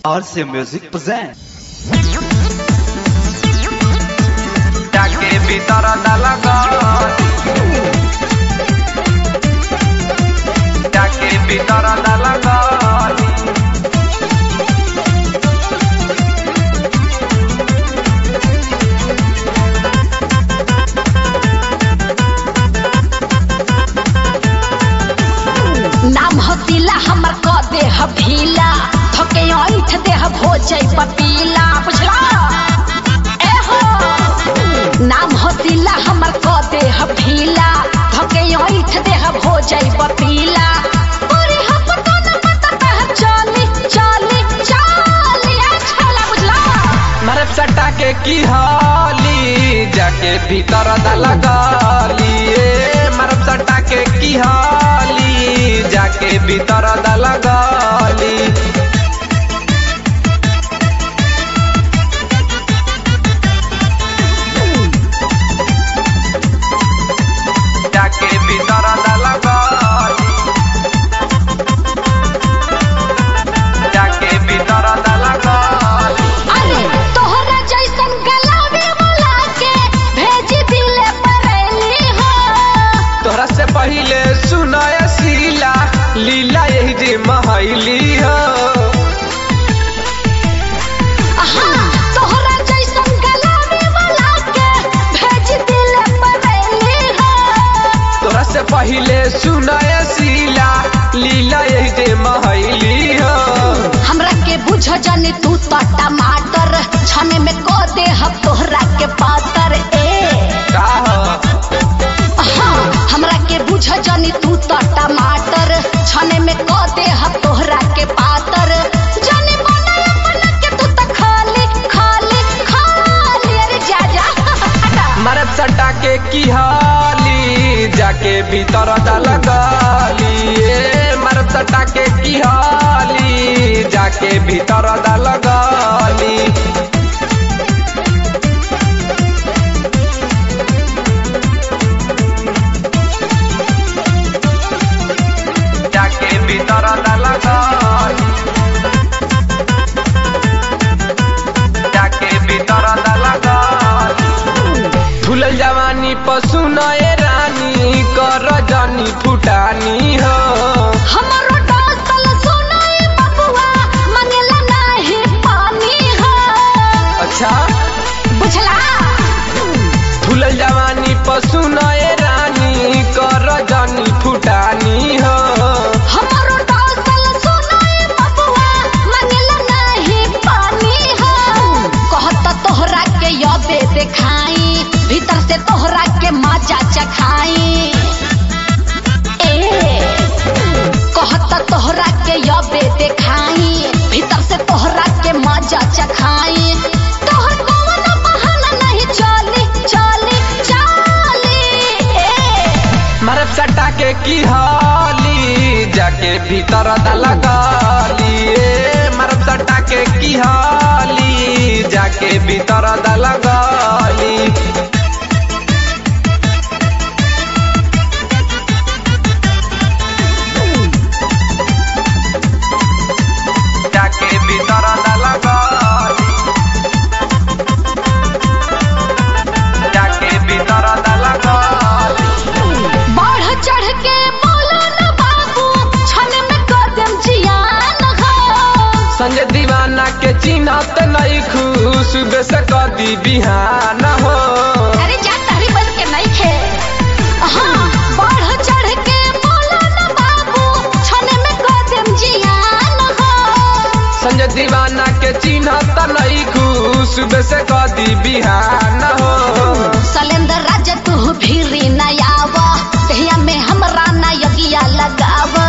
RC Music presents जाके भीतर लगा जाके भीतर लगा नाम हसीला हमर क देह भीला धके ऐठ देह भोजै पपीला बुझला ए हो नाम हसीला हमर क देह भीला धके ऐठ देह भोजै पपीला पूरी हपतो न पता कह चली चली चली छला बुझला मरब सटा के की हाली जाके भीतर लगाली मरब सटा के की हाली जाके भीतर लगाली जाके भीतर लगाली जाके भीतर लगाली अरे तोहरा जैसन गलावे वाला के भेज दिले परेली हो तोहरा से पहले सुनाय शीला लीला यही जे महैली हो तोहरा जैसन गलावे वाला के भेज दिले परेली हो तोहरा से पहले सुनाय शीला लीला यही जे महैली हो हमरा के बुझ जानी तू तो टमाटर छने में को दे हम तोहरा के पातर ए का हो हमरा के बुझ जानी तू तो टमाटर छने में को दे हम तोहरा के पातर जाने बना अपना के तू तो खाली खाली खाली अरे जा जा मरब सटा के की हाली जाके भीतर लगाली मरब सटा के की हाली जाके भीतर लगाली जाके भीतर लगाली जाके भीतर लगाली फूलल जवानी पशु नए रानी कर जानी फुटानी हो हमरो डाल सुनाई बबुआ मंगला नाही पानी हो अच्छा बुझला फूलल जवानी पशु नए रानी कर जानी फुटानी हो हमरो डाल सुनाई बबुआ मंगला नाही पानी हो कहत तोहरा के यबे देखाई भीतर से तोहरा के मजा चखाई ए कहत तोहरा के यबे देखाई भीतर से तोहरा के मजा चखाई तोहर कौन बहाना नहीं चली चली चली ए मरब सटा के की हाली जाके भीतर लगाली मरब सटा के की हाली जाके भीतर लगाली जाके भीतर लगाली जाके भीतर लगाली बढ़ चढ़ के बोलो न बाबू छन में कदम जियान हो संजय दीवाना के चिन्हत नहीं खुश से कदी बिहान हो अरे जा तहरी बस के नहीं खे हाँ बढ़ चढ़ के बोलो न बाबू छन में कदम जियान हो संजय दीवाना के चिन्हत नहीं खुश से कदी बिहान हो सलेंदर राज तू भीरी न आवा दहिया में हमरा ना यगिया लगावा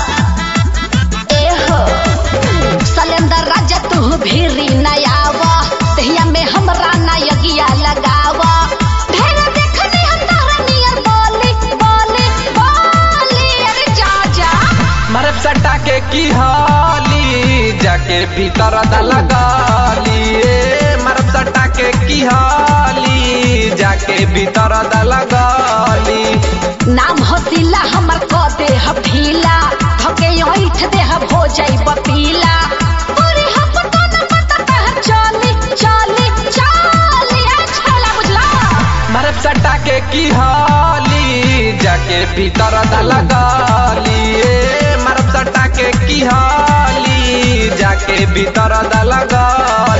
ए हो सलेंदर राज तू भीरी न आवा दहिया में हमरा ना यगिया लगावा ढेर देखनी हम तोहरा नियर बोली बोली बोली अरे जा जा मरब सटा के की हाली जाके भीतर लगाली मरब सटा के की हाली जाके भीतर लगाली नाम हसीला हमर क देह भीला धके ऐठ देह भोजै पपीला पूरी हप सटा के की हाली जाके भीतर दलगाली मारब सटा के की हाली जाके भीतर दलगाली।